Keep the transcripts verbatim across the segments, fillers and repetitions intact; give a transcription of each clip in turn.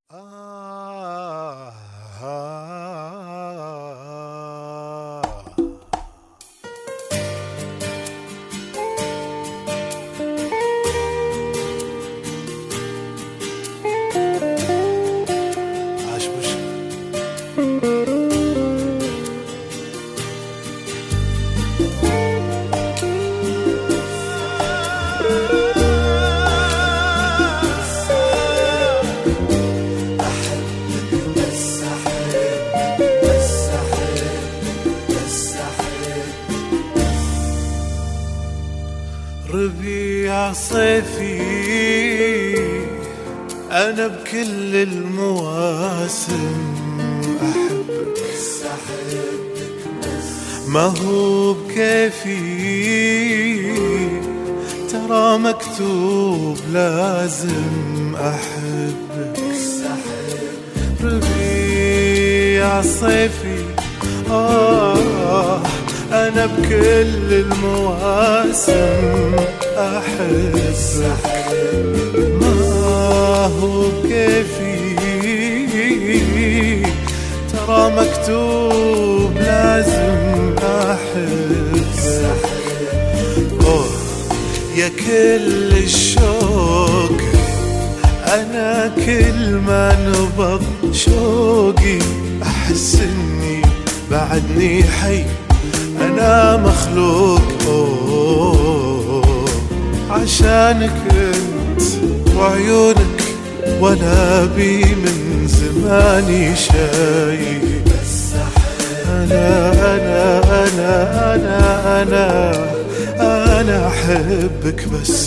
آه آه عاش بش ربيع صيفي أنا بكل المواسم أحبك، ما هو بكيفي ترى مكتوب لازم أحبك. ربيع صيفي آه أنا بكل المواسم أحبك، ما هو كيفي ترى مكتوب لازم أحبك. أوه يا كل الشوق أنا كل ما نبض شوقي أحس إني بعدني حي، أنا مخلوق أوه عشانك أنت وعيونك، ولا بي من زماني شايف. أنا أنا أنا أنا أنا أنا أحبك بس.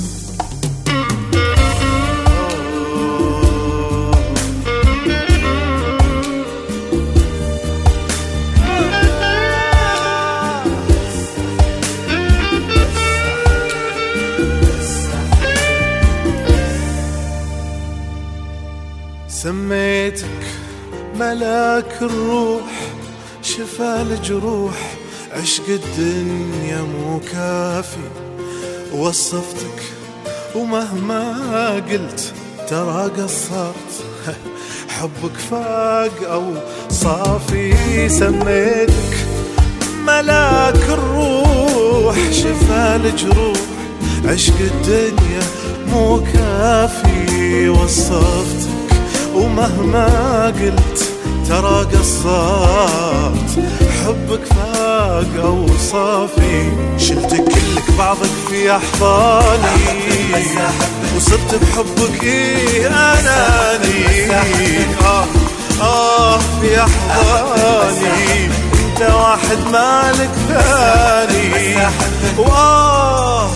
سميتك ملاك الروح، شفا الجروح، عشق الدنيا مو كافي. وصفتك ومهما قلت ترى قصرت، حبك فاق أو صافي. سميتك ملاك الروح، شفا الجروح، عشق الدنيا مو كافي. وصفتك ومهما قلت ترى قصرت، حبك فاق أوصافي. شلتك كلك بعضك في أحضاني، وصرت بحبك إيه أناني. آه آه في أحضاني أنت واحد مالك ثاني. وآه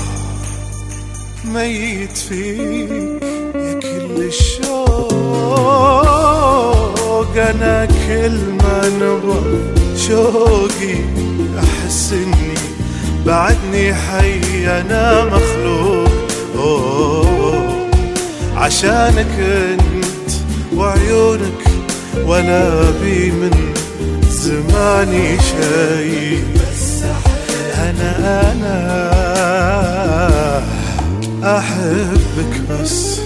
ميت فيك يا كل الشوق، أنا كل ما نبض شوقي أحس إني بعدني حي، أنا مخلوق أوه عشانك أنت وعيونك، ولا بي من زماني شي. أنا أنا أحبك بس.